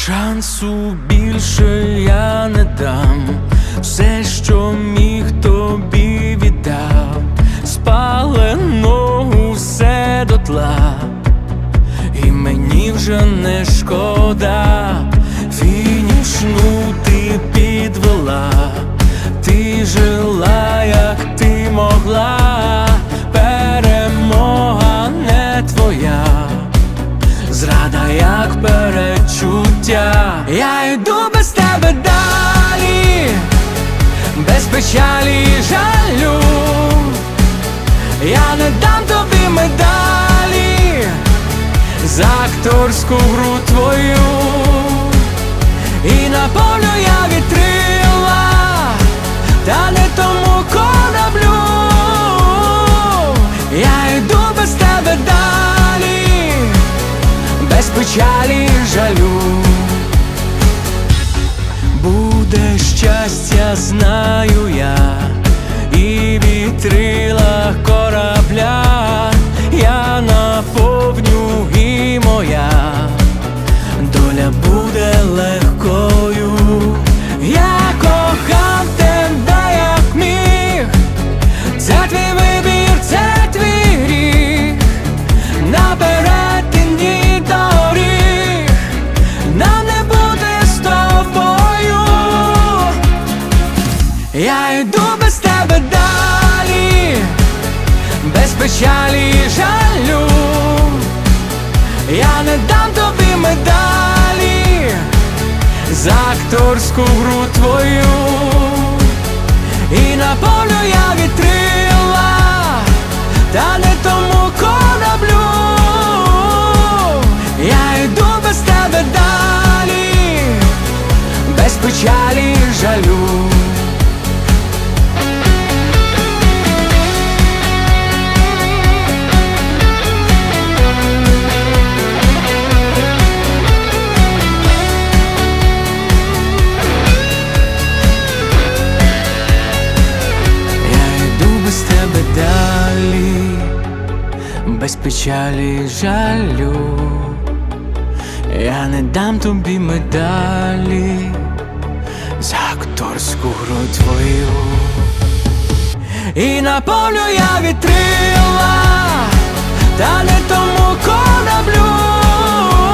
Шансу більше я не дам, все, що міг, тобі віддав, спаленого все дотла, і мені вже не шкода. Фінішну ти підвела, ти жила, як ти могла, перемога не твоя, зрада як перечуття. Я йду без тебе далі, без печалі і жалю. Я не дам тобі медалі за акторську гру твою, і на полю я вітрила, та не тому кораблю. Я йду без тебе далі, без печалі і жалю. Буде щастя, знаю я, і вітрила корабля я наповню, і моя доля буде легкою. Я кохав тебе як міг, це твій вибір, це твій гріх, на перетині доріг нам не буде з тобою. Я йду без тебе далі, без печалі і жалю. Я не дам тобі медалі за акторську гру твою, і на полю я вітрила, та не тому кораблю. Я йду без тебе далі, без печалі і жалю. Без печалі і жалю. Я не дам тобі медалі за акторську гру твою, і на полю я вітрила, та не тому кораблю.